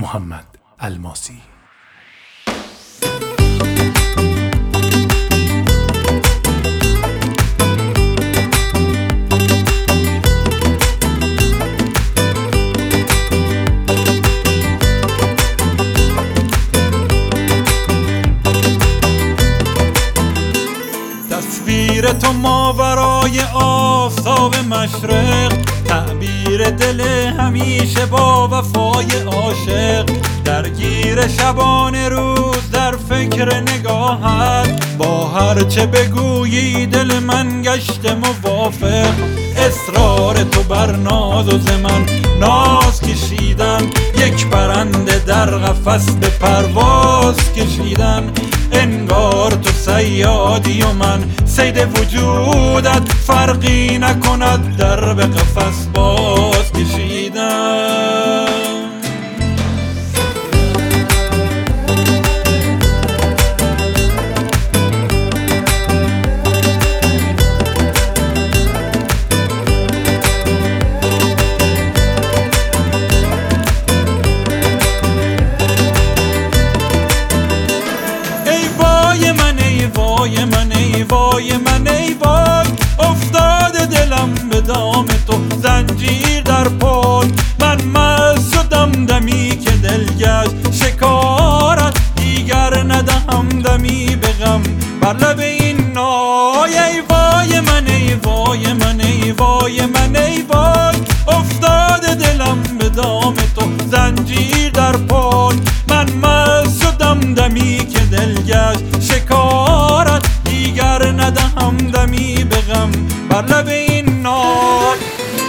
محمد الماسی. تصویر تو ماورای آفتاب مشرق، تعبیر دل همیشه با وفای عاشق. درگیر شبانه روز در فکر نگاهت، با هرچه بگویی دل من گشته موافق. اصرار تو بر ناز و ز من ناز کشیدن، یک پرنده در قفس به پرواز کشیدن. انگار تو صیادی و من صید وجودت، فرقی نکند در به قفس باز کشیدن. وای من ای وای من ای وای، افتاده دلم به دام تو زنجیر در پای. من مست شدم دمی که دل گشت شکارت، دیگر ندهم دمی به غم بر لب این نای. ای وای من ای وای من ای وای من ای وای، افتاده دلم به دام تو زنجیر در پای. من مست شدم دمی که دل گشت شکارت، دیگر ندهم دمی به غم بر لب این نای.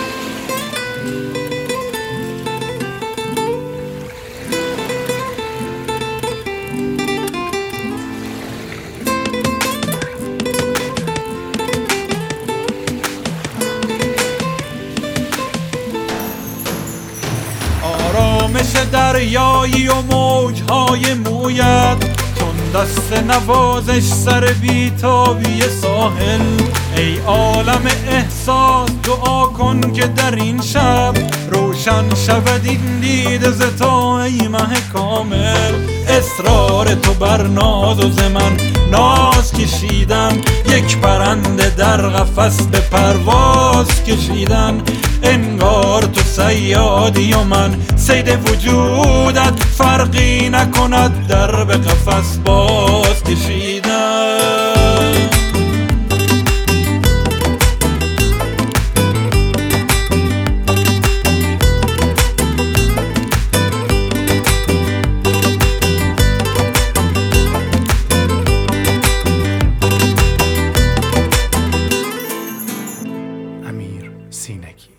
آرامش دریایی و موجهای مویت، چون دست نوازش سر بیتابی ساحل. ای عالم احساس دعا کن که در این شب روشن شود این دیده ز تو ای مه کامل. اصرار تو بر ناز و ز من ناز کشیدن، یک پرنده در قفس به پرواز کشیدن. انگار تو صیادی و من صید وجودت، فرقی نکند در به قفس باز کشیدن. امیر سینگی.